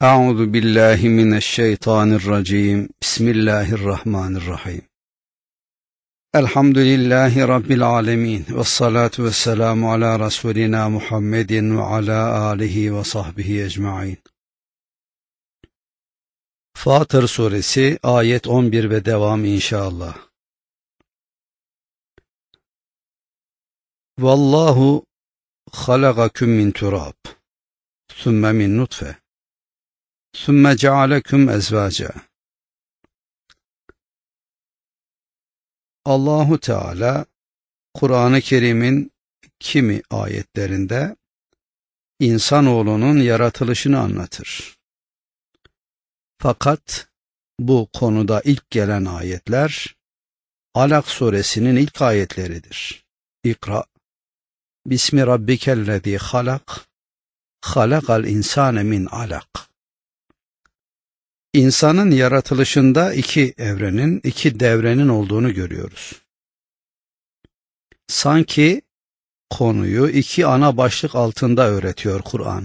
Euzu billahi mineşşeytanirracim. Bismillahirrahmanirrahim. Elhamdülillahi Rabbil alemin. Vessalatu vesselamu ala Resulina Muhammedin ve ala alihi ve sahbihi ecmain. Fatır suresi ayet 11 ve devam inşallah. Vallahu halagakum min turab, sümme min nutfe, sümme cealekum ezvaca. Allahu Teala Kur'an-ı Kerim'in kimi ayetlerinde insanoğlunun yaratılışını anlatır. Fakat bu konuda ilk gelen ayetler Alak suresinin ilk ayetleridir. İkra Bismi rabbikellezî halak, halakal insâne min alak. İnsanın yaratılışında iki devrenin olduğunu görüyoruz. Sanki konuyu iki ana başlık altında öğretiyor Kur'an.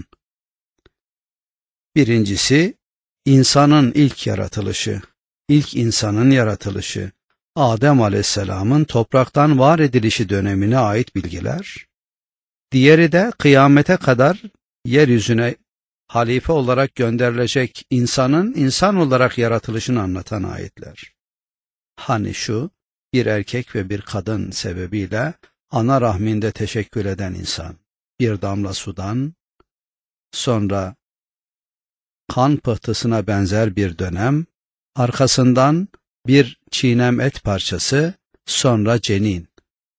Birincisi, insanın ilk yaratılışı, ilk insanın yaratılışı, Adem Aleyhisselam'ın topraktan var edilişi dönemine ait bilgiler. Diğeri de kıyamete kadar yeryüzüne halife olarak gönderilecek insanın insan olarak yaratılışını anlatan ayetler. Hani şu, bir erkek ve bir kadın sebebiyle ana rahminde teşekkül eden insan, bir damla sudan, sonra kan pıhtısına benzer bir dönem, arkasından bir çiğnem et parçası, sonra cenin.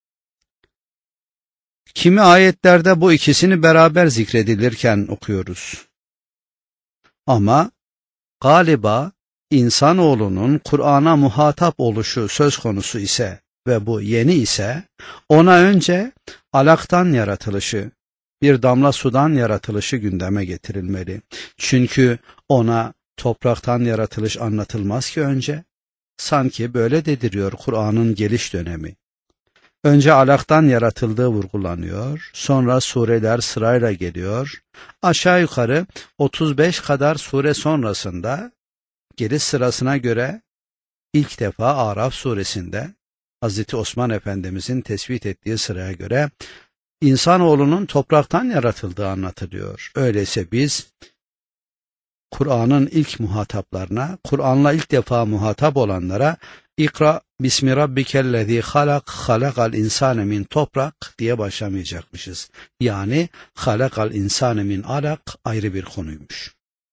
Kimi ayetlerde bu ikisini beraber zikredilirken okuyoruz. Ama galiba insanoğlunun Kur'an'a muhatap oluşu söz konusu ise ve bu yeni ise, ona önce alaktan yaratılışı, bir damla sudan yaratılışı gündeme getirilmeli. Çünkü ona topraktan yaratılış anlatılmaz ki önce. Sanki böyle dediriyor Kur'an'ın geliş dönemi. Önce alaktan yaratıldığı vurgulanıyor, sonra sureler sırayla geliyor. Aşağı yukarı 35 kadar sure sonrasında geliş sırasına göre ilk defa Araf suresinde Hazreti Osman Efendimizin tespit ettiği sıraya göre insanoğlunun topraktan yaratıldığı anlatılıyor. Öyleyse biz Kur'an'ın ilk muhataplarına, Kur'an'la ilk defa muhatap olanlara İkra Bismi rabbikellezî halak, halakal insâne min toprak diye başlamayacakmışız. Yani halakal insâne min alak ayrı bir konuymuş.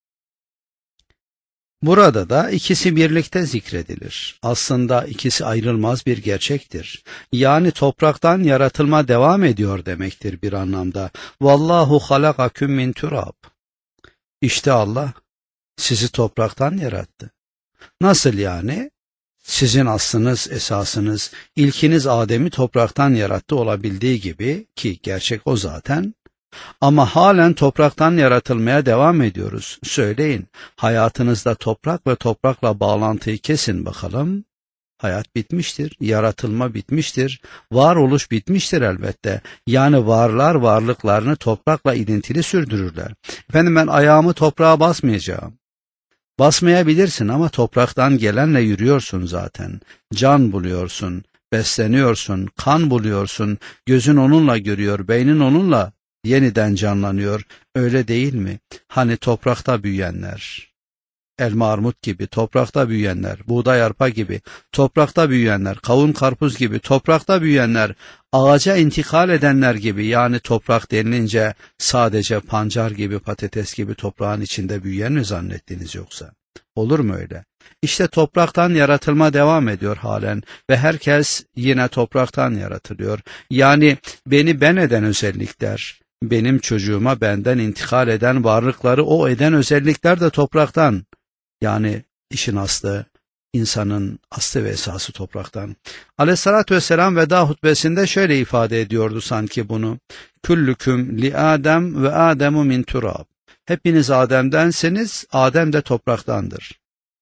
Burada da ikisi birlikte zikredilir. Aslında ikisi ayrılmaz bir gerçektir. Yani topraktan yaratılma devam ediyor demektir bir anlamda. Vallahu halakaküm min turab. İşte Allah sizi topraktan yarattı. Nasıl yani? Sizin aslınız, esasınız, ilkiniz Adem'i topraktan yarattı olabildiği gibi, ki gerçek o zaten, ama halen topraktan yaratılmaya devam ediyoruz. Söyleyin, hayatınızda toprak ve toprakla bağlantıyı kesin bakalım. Hayat bitmiştir, yaratılma bitmiştir, varoluş bitmiştir elbette. Yani varlar varlıklarını toprakla ilintili sürdürürler. Efendim, ben ayağımı toprağa basmayacağım. Basmayabilirsin ama topraktan gelenle yürüyorsun zaten. Can buluyorsun, besleniyorsun, kan buluyorsun, gözün onunla görüyor, beynin onunla yeniden canlanıyor. Öyle değil mi? Hani toprakta büyüyenler, elma armut gibi toprakta büyüyenler, buğday arpa gibi toprakta büyüyenler, kavun karpuz gibi toprakta büyüyenler, ağaca intikal edenler gibi, yani toprak denilince sadece pancar gibi, patates gibi toprağın içinde büyüyen mi zannettiniz yoksa? Olur mu öyle? İşte topraktan yaratılma devam ediyor halen ve herkes yine topraktan yaratılıyor. Yani beni ben eden özellikler, benim çocuğuma benden intikal eden varlıkları o eden özellikler de topraktan. Yani işin aslı, insanın aslı ve esası topraktan. Aleyhissalatü vesselam veda hutbesinde şöyle ifade ediyordu sanki bunu. Küllüküm li Adem ve Ademu min turab. Hepiniz Adem'densiniz, Adem de topraktandır.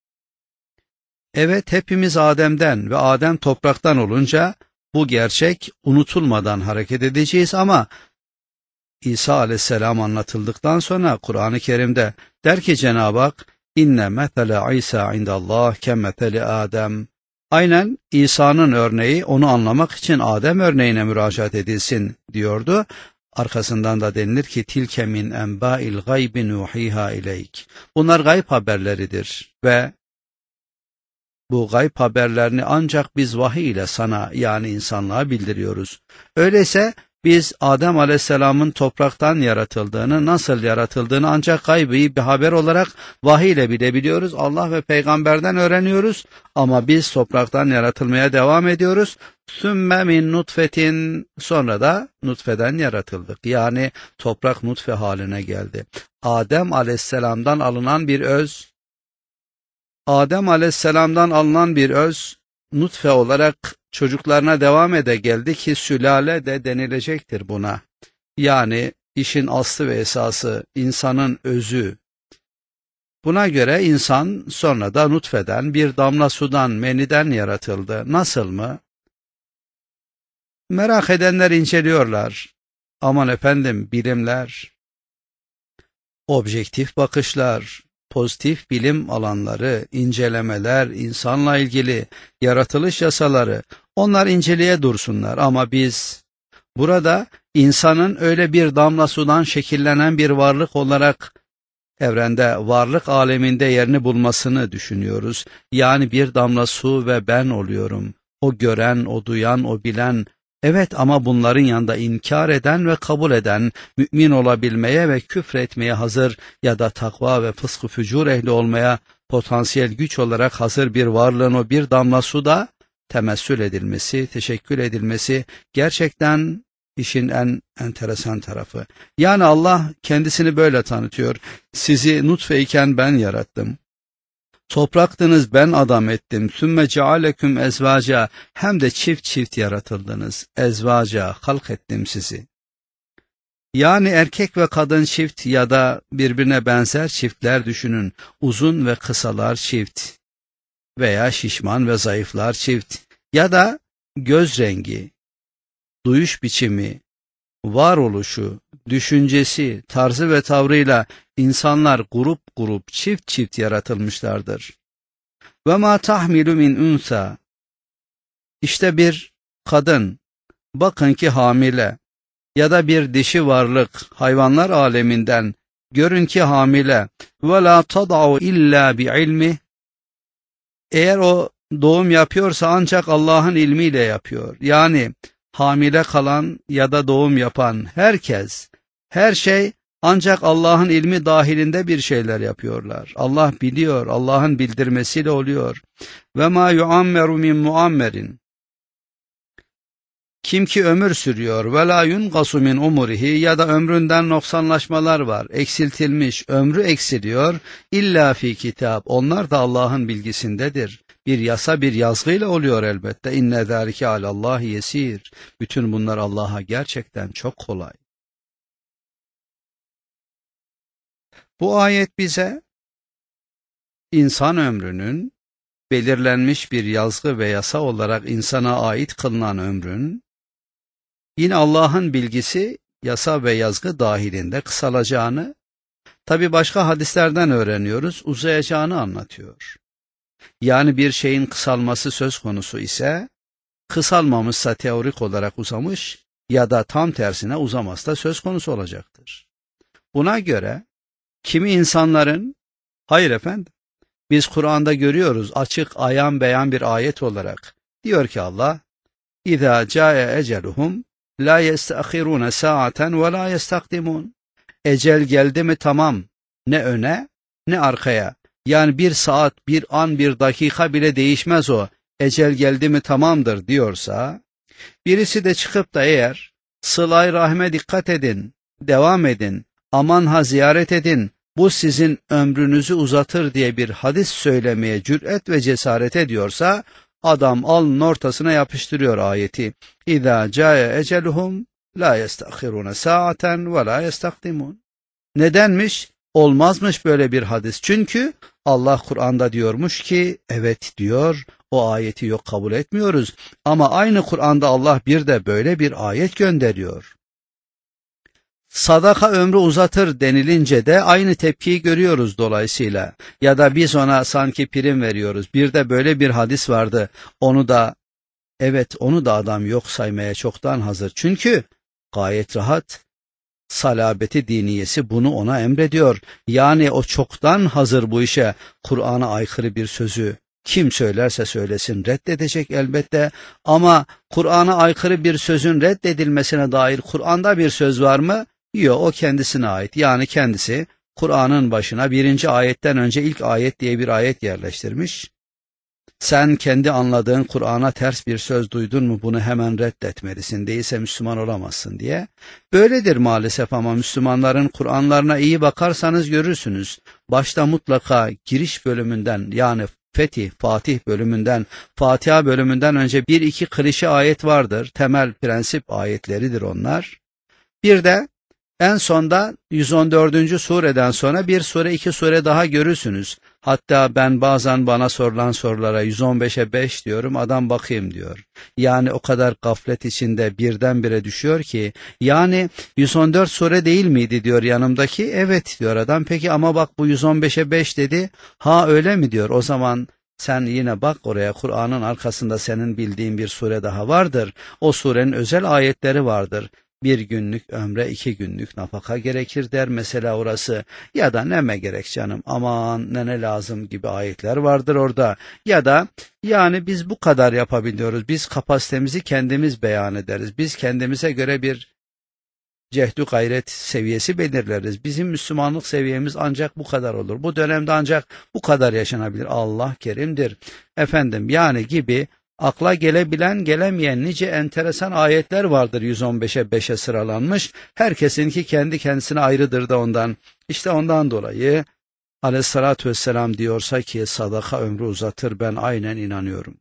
Evet, hepimiz Adem'den ve Adem topraktan olunca bu gerçek unutulmadan hareket edeceğiz ama İsa aleyhisselam anlatıldıktan sonra Kur'an-ı Kerim'de der ki Cenab-ı Hak, İnne mesele İsa indallah kemeseli Adem. Aynen İsa'nın örneği onu anlamak için Adem örneğine müracaat edilsin diyordu. Arkasından da denilir ki tilke min enbâil gaybi nuhiha ileyk. Bunlar gayb haberleridir ve bu gayb haberlerini ancak biz vahiy ile sana yani insanlığa bildiriyoruz. Öyleyse biz Adem Aleyhisselam'ın topraktan yaratıldığını, nasıl yaratıldığını ancak gaybi bir haber olarak vahiy ile bilebiliyoruz. Allah ve peygamberden öğreniyoruz ama biz topraktan yaratılmaya devam ediyoruz. Sümme min nutfetin, sonra da nutfeden yaratıldık. Yani toprak nutfe haline geldi. Adem Aleyhisselam'dan alınan bir öz, Adem Aleyhisselam'dan alınan bir öz, nutfe olarak çocuklarına devam ede geldi ki sülale de denilecektir buna. Yani işin aslı ve esası, insanın özü. Buna göre insan sonra da nutfeden, bir damla sudan, meniden yaratıldı. Nasıl mı? Merak edenler inceliyorlar. Aman efendim, bilimler, objektif bakışlar, pozitif bilim alanları, incelemeler, insanla ilgili yaratılış yasaları, onlar inceleye dursunlar ama biz burada insanın öyle bir damla sudan şekillenen bir varlık olarak evrende, varlık aleminde yerini bulmasını düşünüyoruz. Yani bir damla su ve ben oluyorum. O gören, o duyan, o bilen. Evet, ama bunların yanında inkar eden ve kabul eden, mümin olabilmeye ve küfretmeye hazır ya da takva ve fıskı fücur ehli olmaya potansiyel güç olarak hazır bir varlığın o bir damla suda temessül edilmesi, teşekkül edilmesi gerçekten işin en enteresan tarafı. Yani Allah kendisini böyle tanıtıyor. Sizi nutfeyken ben yarattım. Topraktınız, ben adam ettim. Sümme cealeküm ezvaca, hem de çift çift yaratıldınız. Ezvaca, halk ettim sizi. Yani erkek ve kadın çift ya da birbirine benzer çiftler düşünün. Uzun ve kısalar çift veya şişman ve zayıflar çift ya da göz rengi, duyuş biçimi, varoluşu, düşüncesi, tarzı ve tavrıyla insanlar grup grup, çift çift yaratılmışlardır. Ve ma tahmilu min unsa, işte bir kadın, bakın ki hamile, ya da bir dişi varlık, hayvanlar aleminden, görün ki hamile, ve la tad'u illa bi ilmi, eğer o doğum yapıyorsa ancak Allah'ın ilmiyle yapıyor. Yani hamile kalan ya da doğum yapan herkes, her şey ancak Allah'ın ilmi dahilinde bir şeyler yapıyorlar. Allah biliyor, Allah'ın bildirmesiyle oluyor. Ve ma yuammeru min muammerin, kim ki ömür sürüyor, ve la yunqasu min umurihi, ya da ömründen noksanlaşmalar var, eksiltilmiş, ömrü eksiliyor, illa fi kitap, onlar da Allah'ın bilgisindedir. Bir yasa, bir yazgıyla oluyor elbette. İnne zâlike alallâhi yesîr. Bütün bunlar Allah'a gerçekten çok kolay. Bu ayet bize insan ömrünün belirlenmiş bir yazgı ve yasa olarak insana ait kılınan ömrün yine Allah'ın bilgisi, yasa ve yazgı dahilinde kısalacağını, tabi başka hadislerden öğreniyoruz, uzayacağını anlatıyor. Yani bir şeyin kısalması söz konusu ise, kısalmamışsa teorik olarak uzamış ya da tam tersine uzaması da söz konusu olacaktır. Buna göre kimi insanların, hayır efendim, biz Kur'an'da görüyoruz açık ayan beyan bir ayet olarak, diyor ki Allah, İzâ câe eceluhum la yestahirûne sa'aten ve la yestakdimun. Ecel geldi mi tamam, ne öne ne arkaya. Yani bir saat, bir an, bir dakika bile değişmez o. Ecel geldi mi tamamdır diyorsa, birisi de çıkıp da eğer sıla-i rahme dikkat edin, devam edin, aman ha ziyaret edin, bu sizin ömrünüzü uzatır diye bir hadis söylemeye cüret ve cesaret ediyorsa, adam alnın ortasına yapıştırıyor ayeti. İzâ câe eceluhum la yestahirûne sa'aten ve la yestakdimun. Nedenmiş? Olmazmış böyle bir hadis. Çünkü Allah Kur'an'da diyormuş ki, evet diyor, o ayeti yok kabul etmiyoruz. Ama aynı Kur'an'da Allah bir de böyle bir ayet gönderiyor. Sadaka ömrü uzatır denilince de aynı tepkiyi görüyoruz dolayısıyla. Ya da biz ona sanki prim veriyoruz. Bir de böyle bir hadis vardı. Onu da adam yok saymaya çoktan hazır. Çünkü gayet rahat, salabeti diniyesi bunu ona emrediyor. Yani o çoktan hazır bu işe. Kur'an'a aykırı bir sözü kim söylerse söylesin reddedecek elbette, ama Kur'an'a aykırı bir sözün reddedilmesine dair Kur'an'da bir söz var mı? Yok, o kendisine ait. Yani kendisi Kur'an'ın başına birinci ayetten önce ilk ayet diye bir ayet yerleştirmiş. Sen kendi anladığın Kur'an'a ters bir söz duydun mu bunu hemen reddetmelisin, değilse Müslüman olamazsın diye. Böyledir maalesef, ama Müslümanların Kur'anlarına iyi bakarsanız görürsünüz. Başta mutlaka giriş bölümünden, yani Fatih bölümünden, Fatiha bölümünden önce bir iki klişe ayet vardır. Temel prensip ayetleridir onlar. Bir de en sonda 114. sureden sonra bir sure, iki sure daha görürsünüz. Hatta ben bazen bana sorulan sorulara 115'e 5 diyorum, adam bakayım diyor. Yani o kadar gaflet içinde birdenbire düşüyor ki, yani 114 sure değil miydi diyor yanımdaki. Evet diyor adam. Peki ama bak bu 115'e 5 dedi. Ha öyle mi diyor. O zaman sen yine bak oraya, Kur'an'ın arkasında senin bildiğin bir sure daha vardır. O surenin özel ayetleri vardır. Bir günlük ömre 2 günlük nafaka gerekir der mesela orası. Ya da neme gerek canım, aman ne lazım gibi ayetler vardır orada. Ya da yani biz bu kadar yapabiliyoruz. Biz kapasitemizi kendimiz beyan ederiz. Biz kendimize göre bir cehdü gayret seviyesi belirleriz. Bizim Müslümanlık seviyemiz ancak bu kadar olur. Bu dönemde ancak bu kadar yaşanabilir. Allah kerimdir. Efendim yani gibi akla gelebilen gelemeyen nice enteresan ayetler vardır 115'e 5'e sıralanmış. Herkesinki kendi kendisine ayrıdır da ondan. İşte ondan dolayı Aleyhissalatü vesselam diyorsa ki sadaka ömrü uzatır, ben aynen inanıyorum.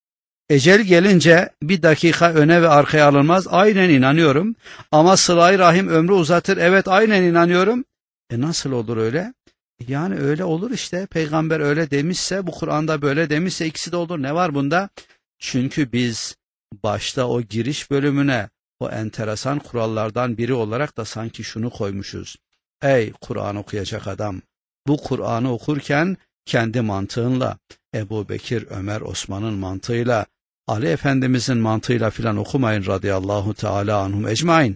Ecel gelince bir dakika öne ve arkaya alınmaz, aynen inanıyorum. Ama sıla-i rahim ömrü uzatır, evet aynen inanıyorum. Nasıl olur öyle? Yani öyle olur işte, peygamber öyle demişse, bu Kur'an'da böyle demişse ikisi de olur, ne var bunda? Çünkü biz başta o giriş bölümüne o enteresan kurallardan biri olarak da sanki şunu koymuşuz. Ey Kur'an okuyacak adam, bu Kur'an'ı okurken kendi mantığınla, Ebu Bekir, Ömer, Osman'ın mantığıyla, Ali Efendimizin mantığıyla filan okumayın radıyallahu teala anhum ecmain.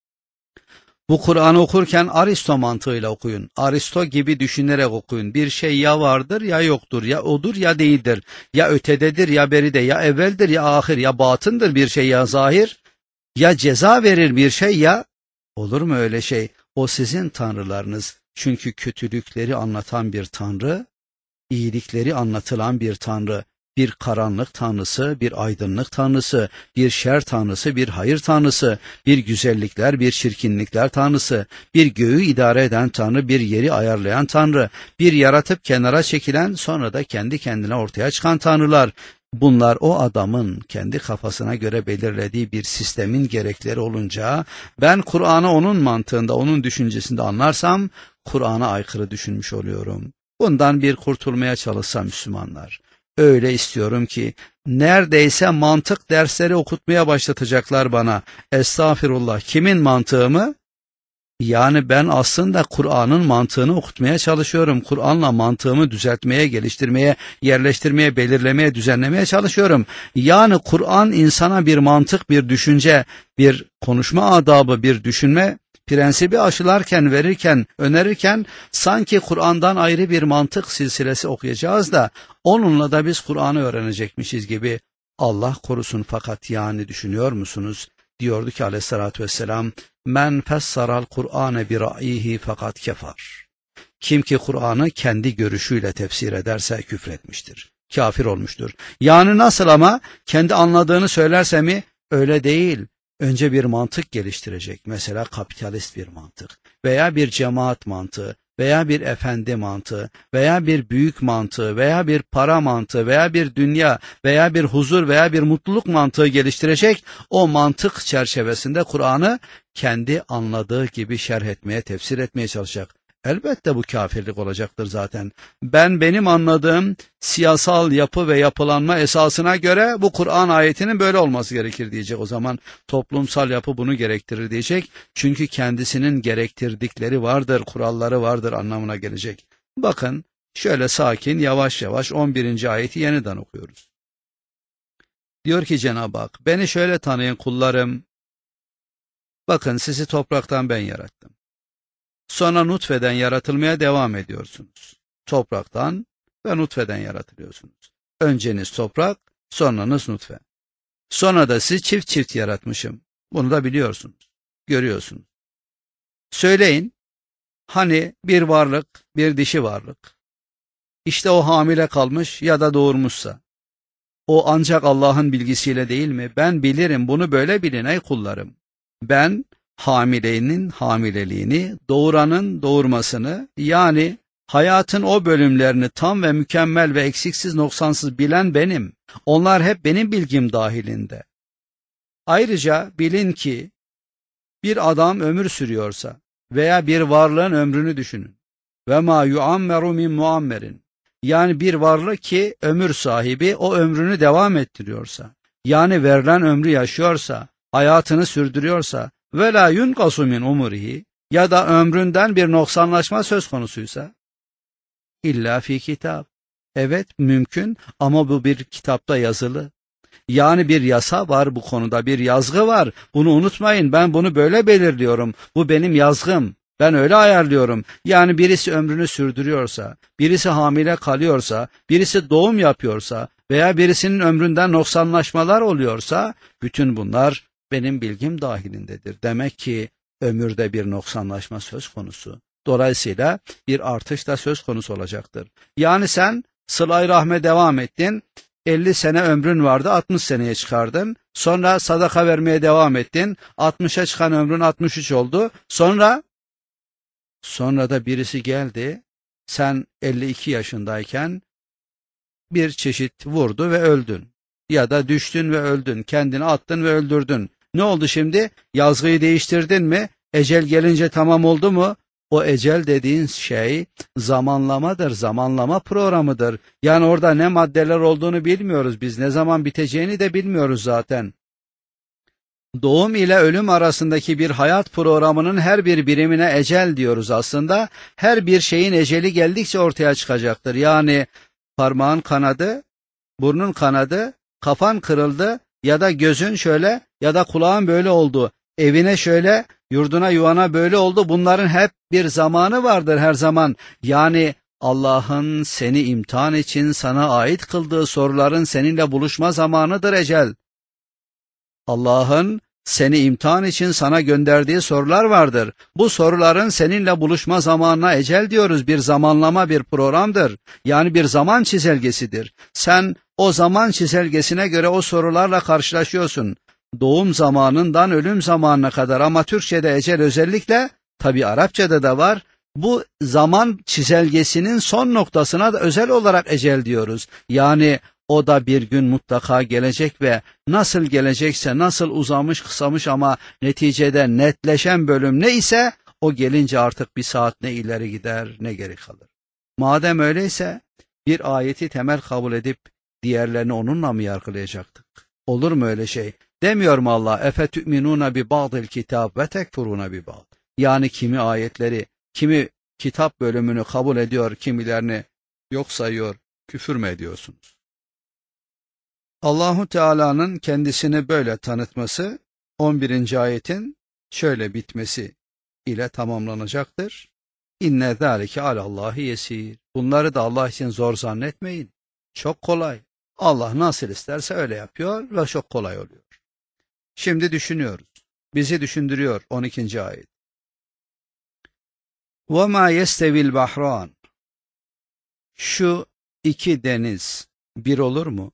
Bu Kur'an'ı okurken Aristo mantığıyla okuyun. Aristo gibi düşünerek okuyun. Bir şey ya vardır ya yoktur, ya odur ya değildir, ya ötededir ya beride, ya evveldir ya ahir, ya batındır bir şey ya zahir, ya ceza verir bir şey ya... Olur mu öyle şey? O sizin tanrılarınız. Çünkü kötülükleri anlatan bir tanrı, iyilikleri anlatılan bir tanrı, bir karanlık tanrısı, bir aydınlık tanrısı, bir şer tanrısı, bir hayır tanrısı, bir güzellikler, bir çirkinlikler tanrısı, bir göğü idare eden tanrı, bir yeri ayarlayan tanrı, bir yaratıp kenara çekilen sonra da kendi kendine ortaya çıkan tanrılar. Bunlar o adamın kendi kafasına göre belirlediği bir sistemin gerekleri olunca, ben Kur'an'ı onun mantığında, onun düşüncesinde anlarsam, Kur'an'a aykırı düşünmüş oluyorum. Bundan bir kurtulmaya çalışsa Müslümanlar. Öyle istiyorum ki neredeyse mantık dersleri okutmaya başlatacaklar bana. Estağfirullah, kimin mantığı mı? Yani ben aslında Kur'an'ın mantığını okutmaya çalışıyorum. Kur'an'la mantığımı düzeltmeye, geliştirmeye, yerleştirmeye, belirlemeye, düzenlemeye çalışıyorum. Yani Kur'an insana bir mantık, bir düşünce, bir konuşma adabı, bir düşünme prensibi aşılarken, verirken, önerirken sanki Kur'an'dan ayrı bir mantık silsilesi okuyacağız da onunla da biz Kur'an'ı öğrenecekmişiz gibi. Allah korusun, fakat yani düşünüyor musunuz? Diyordu ki aleyhissalatü vesselam, men fessaral Kur'ane bi ra'yihi fakat kefar. Kim ki Kur'an'ı kendi görüşüyle tefsir ederse küfretmiştir, kafir olmuştur. Yani nasıl ama? Kendi anladığını söylerse mi? Öyle değil. Önce bir mantık geliştirecek. Mesela kapitalist bir mantık veya bir cemaat mantığı veya bir efendi mantığı veya bir büyük mantığı veya bir para mantığı veya bir dünya veya bir huzur veya bir mutluluk mantığı geliştirecek. O mantık çerçevesinde Kur'an'ı kendi anladığı gibi şerh etmeye, tefsir etmeye çalışacak. Elbette bu kafirlik olacaktır zaten. Benim anladığım siyasal yapı ve yapılanma esasına göre bu Kur'an ayetinin böyle olması gerekir diyecek. O zaman toplumsal yapı bunu gerektirir diyecek. Çünkü kendisinin gerektirdikleri vardır, kuralları vardır anlamına gelecek. Bakın şöyle sakin yavaş yavaş 11. ayeti yeniden okuyoruz. Diyor ki Cenab-ı Hak, beni şöyle tanıyın kullarım. Bakın sizi topraktan ben yarattım. Sonra nutfeden yaratılmaya devam ediyorsunuz. Topraktan ve nutfeden yaratılıyorsunuz. Önceniz toprak, sonranız nutfe. Sonra da sizi çift çift yaratmışım. Bunu da biliyorsunuz, görüyorsunuz. Söyleyin, hani bir varlık, bir dişi varlık, İşte o hamile kalmış ya da doğurmuşsa, o ancak Allah'ın bilgisiyle değil mi? Ben bilirim, bunu böyle bilin ey kullarım. Ben hamilenin hamileliğini, doğuranın doğurmasını, yani hayatın o bölümlerini tam ve mükemmel ve eksiksiz noksansız bilen benim. Onlar hep benim bilgim dahilinde. Ayrıca bilin ki bir adam ömür sürüyorsa veya bir varlığın ömrünü düşünün. Ve ma yuammeru min muammerin. Yani bir varlık ki ömür sahibi o ömrünü devam ettiriyorsa, yani verilen ömrü yaşıyorsa, hayatını sürdürüyorsa ve la yunqasu min umurihi, ya da ömründen bir noksanlaşma söz konusuysa, illa fi kitab. Evet mümkün ama bu bir kitapta yazılı. Yani bir yasa var bu konuda, bir yazgı var. Bunu unutmayın, ben bunu böyle belirliyorum. Bu benim yazgım. Ben öyle ayarlıyorum. Yani birisi ömrünü sürdürüyorsa, birisi hamile kalıyorsa, birisi doğum yapıyorsa veya birisinin ömründen noksanlaşmalar oluyorsa, bütün bunlar benim bilgim dahilindedir. Demek ki ömürde bir noksanlaşma söz konusu. Dolayısıyla bir artış da söz konusu olacaktır. Yani sen sıla-i rahme devam ettin, 50 sene ömrün vardı, 60 seneye çıkardın. Sonra sadaka vermeye devam ettin, 60'a çıkan ömrün 63 oldu. Sonra da birisi geldi, sen 52 yaşındayken bir çeşit vurdu ve öldün. Ya da düştün ve öldün, kendini attın ve öldürdün. Ne oldu şimdi? Yazgıyı değiştirdin mi? Ecel gelince tamam oldu mu? O ecel dediğin şey zamanlamadır, zamanlama programıdır. Yani orada ne maddeler olduğunu bilmiyoruz biz, ne zaman biteceğini de bilmiyoruz zaten. Doğum ile ölüm arasındaki bir hayat programının her bir birimine ecel diyoruz aslında. Her bir şeyin eceli geldikçe ortaya çıkacaktır. Yani parmağın kanadı, burnun kanadı, kafan kırıldı ya da gözün şöyle ya da kulağın böyle oldu. Evine şöyle, yurduna yuvana böyle oldu. Bunların hep bir zamanı vardır her zaman. Yani Allah'ın seni imtihan için sana ait kıldığı soruların seninle buluşma zamanıdır ecel. Allah'ın seni imtihan için sana gönderdiği sorular vardır. Bu soruların seninle buluşma zamanına ecel diyoruz. Bir zamanlama, bir programdır. Yani bir zaman çizelgesidir. Sen o zaman çizelgesine göre o sorularla karşılaşıyorsun. Doğum zamanından ölüm zamanına kadar, ama Türkçe'de ecel özellikle, tabi Arapçada da var. Bu zaman çizelgesinin son noktasına da özel olarak ecel diyoruz. Yani o da bir gün mutlaka gelecek ve nasıl gelecekse, nasıl uzamış kısamış ama neticede netleşen bölüm ne ise, o gelince artık bir saat ne ileri gider ne geri kalır. Madem öyleyse bir ayeti temel kabul edip diğerlerini onunla mı yargılayacaktık? Olur mu öyle şey? Demiyor mu Allah? Efetü'minûne bi ba'dil kitâb ve tekfurûne bi ba'd. Yani kimi ayetleri, kimi kitap bölümünü kabul ediyor, kimilerini yok sayıyor, küfür mü ediyorsunuz? Allahu Teala'nın kendisini böyle tanıtması 11. ayetin şöyle bitmesi ile tamamlanacaktır. İnne zâlike alallahi yesîr. Bunları da Allah için zor zannetmeyin. Çok kolay. Allah nasıl isterse öyle yapıyor ve çok kolay oluyor. Şimdi düşünüyoruz. Bizi düşündürüyor 12. ayet. وَمَا يَسْتَوِي الْبَحْرَانِ. Şu iki deniz bir olur mu?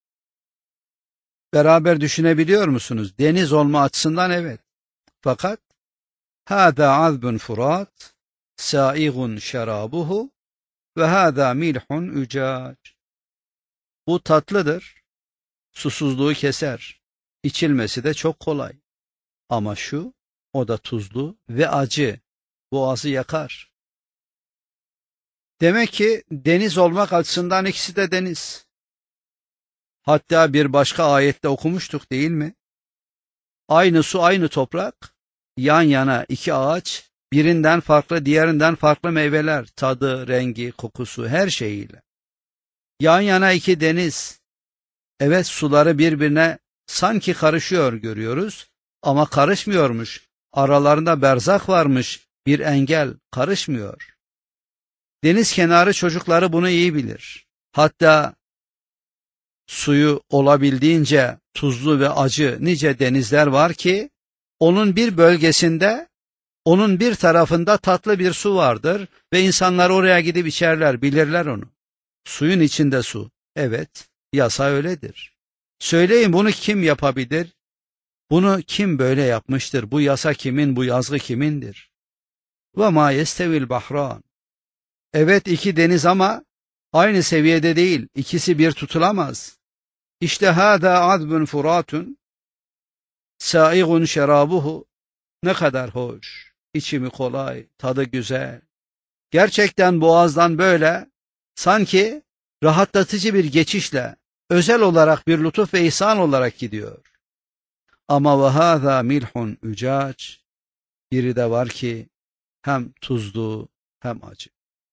Beraber düşünebiliyor musunuz? Deniz olma açısından evet. Fakat hâzâ azbun furat, sâigun şerâbuhu ve hâzâ milhun ücâc. Bu tatlıdır, susuzluğu keser, içilmesi de çok kolay. Ama şu, o da tuzlu ve acı, boğazı yakar. Demek ki deniz olmak açısından ikisi de deniz. Hatta bir başka ayette okumuştuk değil mi? Aynı su, aynı toprak, yan yana iki ağaç, birinden farklı, diğerinden farklı meyveler, tadı, rengi, kokusu, her şeyiyle. Yan yana iki deniz. Evet, suları birbirine sanki karışıyor görüyoruz ama karışmıyormuş. Aralarında berzak varmış, bir engel, karışmıyor. Deniz kenarı çocukları bunu iyi bilir. Hatta suyu olabildiğince tuzlu ve acı nice denizler var ki, onun bir bölgesinde, onun bir tarafında tatlı bir su vardır ve insanlar oraya gidip içerler, bilirler onu. Suyun içinde su. Evet, yasa öyledir. Söyleyin, bunu kim yapabilir? Bunu kim böyle yapmıştır? Bu yasa kimin, bu yazgı kimindir? Ve ma yestevil bahran. Evet, iki deniz ama aynı seviyede değil. İkisi bir tutulamaz. İşte hâdâ azbun furatun, sâigun şerabuhu. Ne kadar hoş, içimi kolay, tadı güzel. Gerçekten boğazdan böyle, sanki rahatlatıcı bir geçişle, özel olarak bir lütuf ve ihsan olarak gidiyor. Ama ve hâzâ milhun ücâc, biri de var ki hem tuzlu hem acı.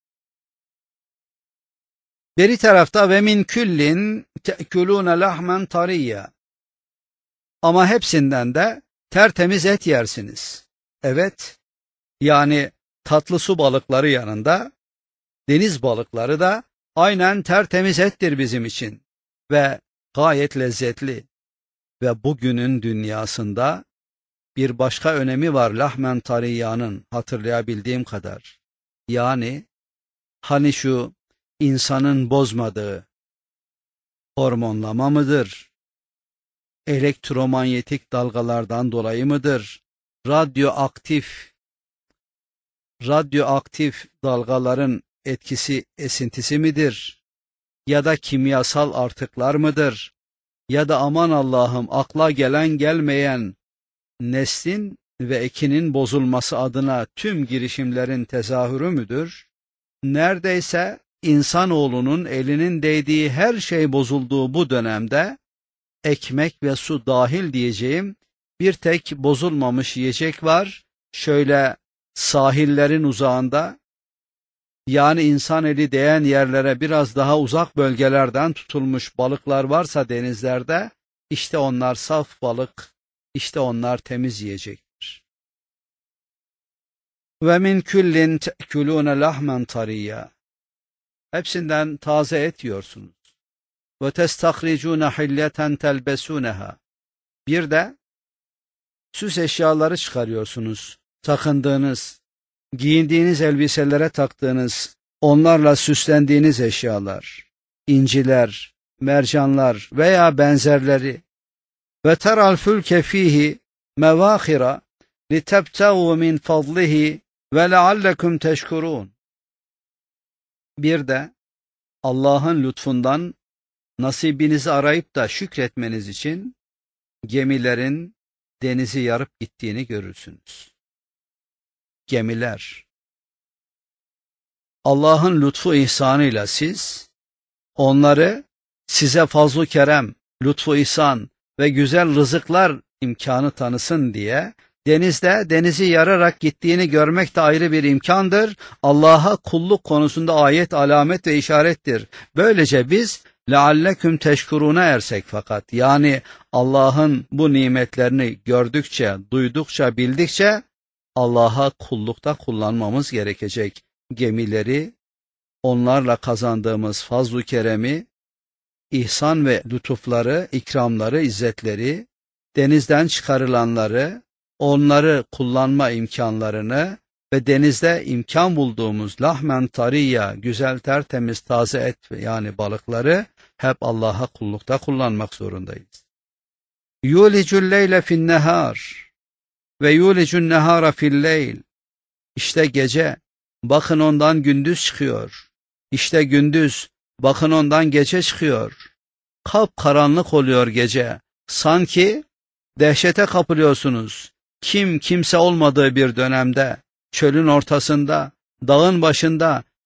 Beri tarafta ve min küllin te'kulûne lahmen tariyya. Ama hepsinden de tertemiz et yersiniz. Evet, yani tatlı su balıkları yanında, deniz balıkları da aynen tertemiz ettir bizim için ve gayet lezzetli. Ve bugünün dünyasında bir başka önemi var lahmen tariyyanın, hatırlayabildiğim kadar. Yani hani şu insanın bozmadığı hormonlama mıdır? Elektromanyetik dalgalardan dolayı mıdır? Radyoaktif dalgaların etkisi, esintisi midir? Ya da kimyasal artıklar mıdır? Ya da aman Allah'ım, akla gelen gelmeyen neslin ve ekinin bozulması adına tüm girişimlerin tezahürü müdür? Neredeyse insanoğlunun elinin değdiği her şey bozulduğu bu dönemde, ekmek ve su dahil diyeceğim, bir tek bozulmamış yiyecek var. Şöyle sahillerin uzağında, yani insan eli değen yerlere biraz daha uzak bölgelerden tutulmuş balıklar varsa denizlerde, işte onlar saf balık, işte onlar temiz yiyecektir. Ve min küllin te'kulûne lahmen tariyya. Hepsinden taze et yiyorsunuz. Ve testahricûne hilleten telbesûneha. Bir de süs eşyaları çıkarıyorsunuz. Takındığınız, giyindiğiniz elbiselere taktığınız, onlarla süslendiğiniz eşyalar, inciler, mercanlar veya benzerleri. Ve teral fülke fihi mevâhira litebtegu min fadlihi ve leallekum teşkurun. Bir de Allah'ın lütfundan nasibinizi arayıp da şükretmeniz için gemilerin denizi yarıp gittiğini görürsünüz. Gemiler. Allah'ın lütfu ihsanıyla siz, onları size fazl-ı kerem, lütfu ihsan ve güzel rızıklar imkanı tanısın diye denizde denizi yararak gittiğini görmek de ayrı bir imkandır. Allah'a kulluk konusunda ayet, alamet ve işarettir. Böylece biz lealleküm teşkuruna ersek fakat, yani Allah'ın bu nimetlerini gördükçe, duydukça, bildikçe Allah'a kullukta kullanmamız gerekecek. Gemileri, onlarla kazandığımız fazl-ı keremi, ihsan ve lütufları, ikramları, izzetleri, denizden çıkarılanları, onları kullanma imkanlarını ve denizde imkan bulduğumuz lahmen tariyya, güzel tertemiz taze et yani balıkları hep Allah'a kullukta kullanmak zorundayız. Yulicul leyle fin nehar ve yulicun nehara fil leyl. İşte gece, bakın ondan gündüz çıkıyor. İşte gündüz, bakın ondan gece çıkıyor. Kapkaranlık oluyor gece. Sanki dehşete kapılıyorsunuz. Kimse olmadığı bir dönemde, çölün ortasında, dağın başında,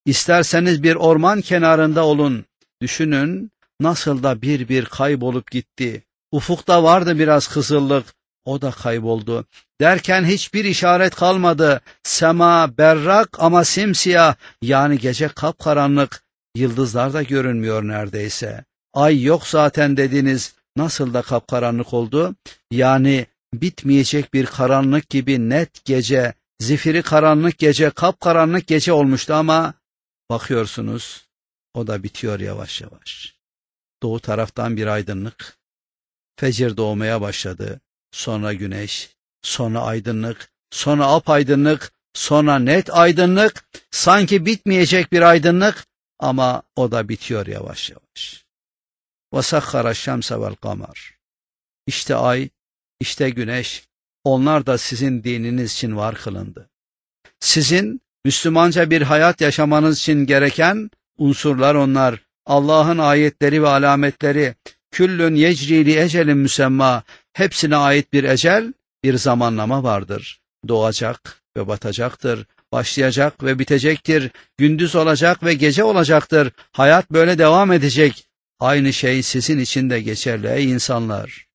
isterseniz bir orman kenarında olun. Düşünün, nasıl da bir bir kaybolup gitti. Ufukta vardı biraz kızıllık, o da kayboldu. Derken hiçbir işaret kalmadı. Sema berrak ama simsiyah, yani gece kapkaranlık. Yıldızlar da görünmüyor neredeyse. Ay yok zaten dediniz. Nasıl da kapkaranlık oldu? Yani bitmeyecek bir karanlık gibi net gece, zifiri karanlık gece, kapkaranlık gece olmuştu ama bakıyorsunuz o da bitiyor yavaş yavaş. Doğu taraftan bir aydınlık. Fecir doğmaya başladı. Sonra güneş, sonra aydınlık, sonra apaydınlık, sonra net aydınlık, sanki bitmeyecek bir aydınlık ama o da bitiyor yavaş yavaş. وَسَخَّرَ الشَّمْسَ وَالْقَمَرِ İşte ay, işte güneş, onlar da sizin dininiz için var kılındı. Sizin Müslümanca bir hayat yaşamanız için gereken unsurlar onlar. Allah'ın ayetleri ve alametleri, küllün yecri li ecelin müsemma, hepsine ait bir ecel, bir zamanlama vardır. Doğacak ve batacaktır, başlayacak ve bitecektir, gündüz olacak ve gece olacaktır, hayat böyle devam edecek. Aynı şey sizin için de geçerli ey insanlar.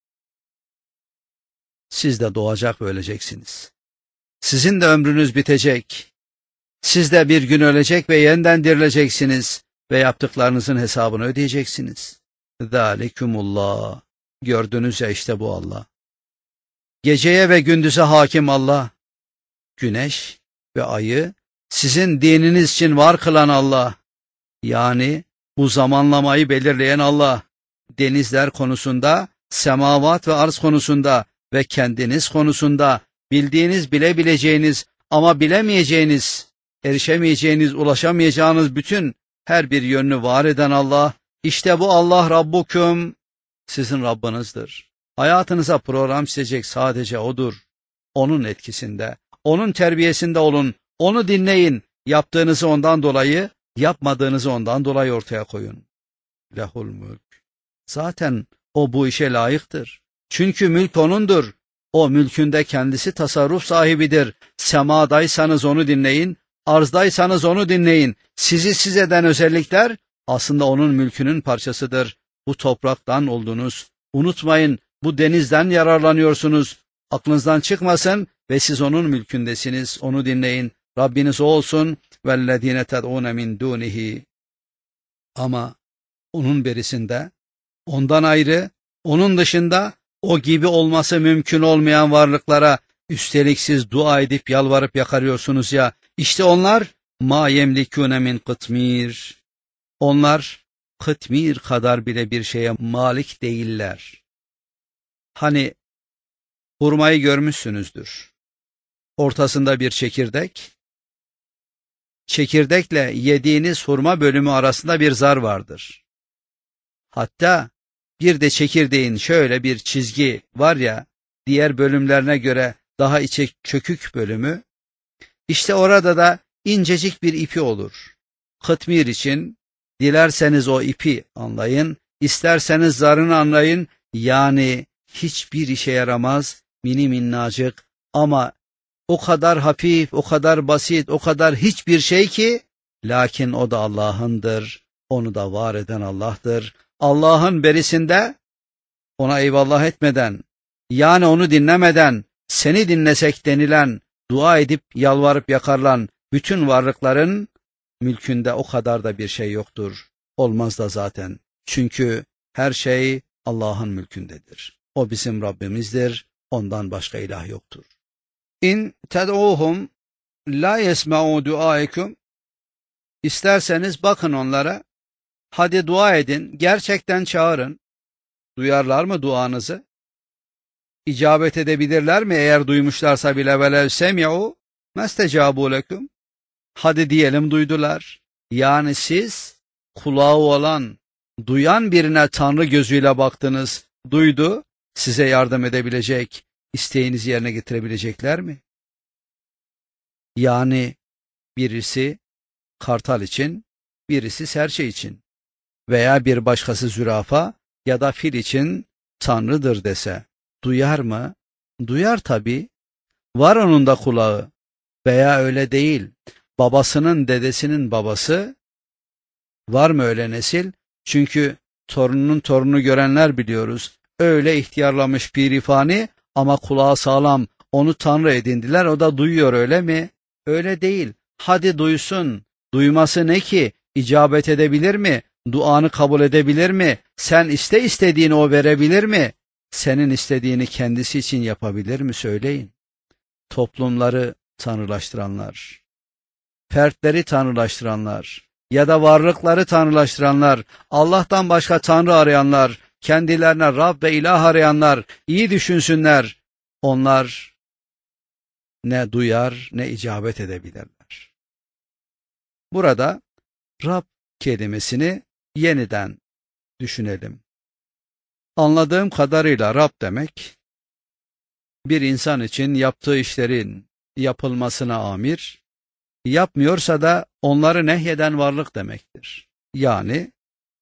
Siz de doğacak ve öleceksiniz. Sizin de ömrünüz bitecek. Siz de bir gün ölecek ve yeniden dirileceksiniz ve yaptıklarınızın hesabını ödeyeceksiniz. Zalikumullah. Gördünüz ya, işte bu Allah. Geceye ve gündüze hakim Allah. Güneş ve ayı sizin dininiz için var kılan Allah. Yani bu zamanlamayı belirleyen Allah. Denizler konusunda, semavat ve arz konusunda ve kendiniz konusunda bildiğiniz, bilebileceğiniz ama bilemeyeceğiniz, erişemeyeceğiniz, ulaşamayacağınız bütün her bir yönünü var eden Allah. İşte bu Allah Rabbukum, sizin Rabbinizdir. Hayatınıza program çizecek sadece O'dur. O'nun etkisinde, O'nun terbiyesinde olun, O'nu dinleyin. Yaptığınızı ondan dolayı, yapmadığınızı ondan dolayı ortaya koyun. Lehul mülk. Zaten O bu işe layıktır. Çünkü mülk O'nundur. O mülkünde kendisi tasarruf sahibidir. Semadaysanız O'nu dinleyin, arzdaysanız O'nu dinleyin. Sizi siz eden özellikler aslında O'nun mülkünün parçasıdır. Bu topraktan oldunuz. Unutmayın, bu denizden yararlanıyorsunuz. Aklınızdan çıkmasın ve siz O'nun mülkündesiniz. O'nu dinleyin. Rabbiniz O olsun. وَالَّذ۪ينَ تَدْعُونَ مِنْ دُونِهِ Ama O'nun berisinde, O'ndan ayrı, O'nun dışında, O gibi olması mümkün olmayan varlıklara üstelik siz dua edip yalvarıp yakarıyorsunuz ya, işte onlar مَا يَمْلِكُونَ مِنْ قِطْمِيرٍ Onlar kıtmir kadar bile bir şeye malik değiller. Hani hurmayı görmüşsünüzdür. Ortasında bir çekirdek, çekirdekle yediğiniz hurma bölümü arasında bir zar vardır. Hatta bir de çekirdeğin şöyle bir çizgi var ya, diğer bölümlerine göre daha içe çökük bölümü, işte orada da incecik bir ipi olur. Kıtmir için dilerseniz o ipi anlayın, isterseniz zarını anlayın, yani hiçbir işe yaramaz, mini minnacık ama o kadar hafif, o kadar basit, o kadar hiçbir şey ki, lakin o da Allah'ındır, onu da var eden Allah'tır. Allah'ın berisinde O'na eyvallah etmeden, yani O'nu dinlemeden, seni dinlesek denilen, dua edip yalvarıp yakarılan bütün varlıkların mülkünde o kadar da bir şey yoktur. Olmaz da zaten. Çünkü her şey Allah'ın mülkündedir. O bizim Rabbimizdir. Ondan başka ilah yoktur. İn ted'uhum la yesma'u duaikum İsterseniz bakın onlara, hadi dua edin, gerçekten çağırın. Duyarlar mı duanızı? İcabet edebilirler mi eğer duymuşlarsa bile velev semi'u mestecabu lekum Hadi diyelim duydular. Yani siz kulağı olan, duyan birine Tanrı gözüyle baktınız, duydu, size yardım edebilecek, isteğinizi yerine getirebilecekler mi? Yani birisi kartal için, birisi serçe için veya bir başkası zürafa ya da fil için Tanrı'dır dese, duyar mı? Duyar tabii. Var onun da kulağı. Veya öyle değil. babasının dedesinin babası, var mı öyle nesil? Çünkü torununun torununu görenler biliyoruz. Öyle ihtiyarlamış pirifani ama kulağı sağlam, onu tanrı edindiler, o da duyuyor, öyle mi? Öyle değil. Hadi duysun. Duyması ne ki? İcabet edebilir mi? Duanı kabul edebilir mi? Sen istediğini o verebilir mi? Senin istediğini kendisi için yapabilir mi? Söyleyin. Toplumları tanrılaştıranlar, fertleri tanrılaştıranlar ya da varlıkları tanrılaştıranlar, Allah'tan başka tanrı arayanlar, kendilerine Rab ve ilah arayanlar iyi düşünsünler. Onlar ne duyar ne icabet edebilirler. Burada Rab kelimesini yeniden düşünelim. Anladığım kadarıyla Rab demek, bir insan için yaptığı işlerin yapılmasına amir, yapmıyorsa da onları nehyeden varlık demektir. Yani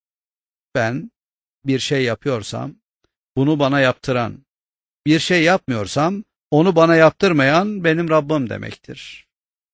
ben bir şey yapıyorsam bunu bana yaptıran, bir şey yapmıyorsam onu bana yaptırmayan benim Rabbim demektir.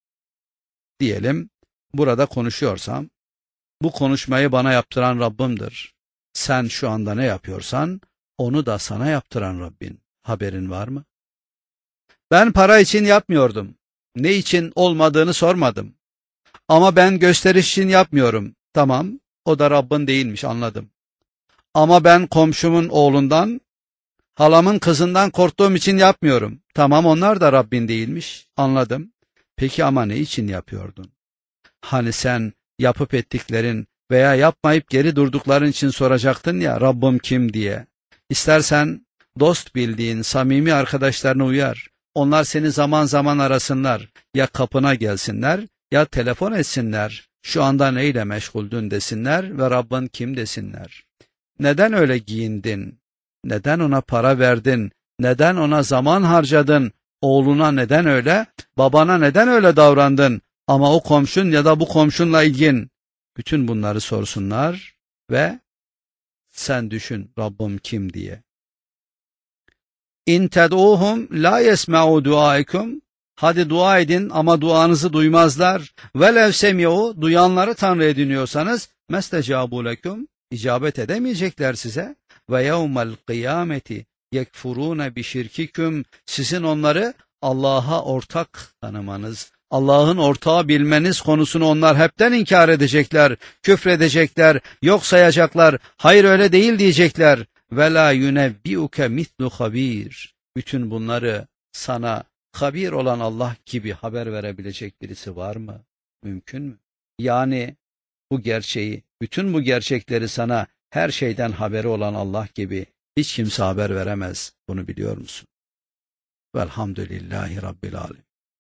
Diyelim burada konuşuyorsam bu konuşmayı bana yaptıran Rabbimdir. Sen şu anda ne yapıyorsan onu da sana yaptıran Rabbin. Haberin var mı? Ben para için yapmıyordum. Ne için olmadığını sormadım. Ama ben gösteriş için yapmıyorum. Tamam, o da Rabbin değilmiş, anladım. Ama ben komşumun oğlundan, halamın kızından korktuğum için yapmıyorum. Tamam, onlar da Rabbin değilmiş, anladım. Peki ama ne için yapıyordun? Hani sen yapıp ettiklerin veya yapmayıp geri durdukların için soracaktın ya, Rabbim kim diye. İstersen dost bildiğin samimi arkadaşlarına uyar. Onlar seni zaman zaman arasınlar. Ya kapına gelsinler ya telefon etsinler. Şu anda neyle meşguldün desinler ve Rabbin kim desinler. Neden öyle giyindin? Neden ona para verdin? Neden ona zaman harcadın? Oğluna neden öyle? Babana neden öyle davrandın? Ama o komşun ya da bu komşunla ilgin. Bütün bunları sorsunlar ve sen düşün Rabbim kim diye. İn ted'uhum la yesma'u duaikum. Hadi dua edin ama duanızı duymazlar. Velev semi'u, duyanları tanrı ediniyorsanız mestecabu lekum, icabet edemeyecekler size. Ve yevmel kıyameti yekfurune bi şirkikum, sizin onları Allah'a ortak tanımanız, Allah'ın ortağı bilmeniz konusunu onlar hepten inkar edecekler, küfredecekler, yok sayacaklar, hayır öyle değil diyecekler. وَلَا يُنَبِّئُكَ مِثْلُ خَب۪يرٍ. Bütün bunları sana habir olan Allah gibi haber verebilecek birisi var mı? Mümkün mü? Yani bu gerçeği, bütün bu gerçekleri sana her şeyden haberi olan Allah gibi hiç kimse haber veremez. Bunu biliyor musun? Velhamdülillahi Rabbil Alemin.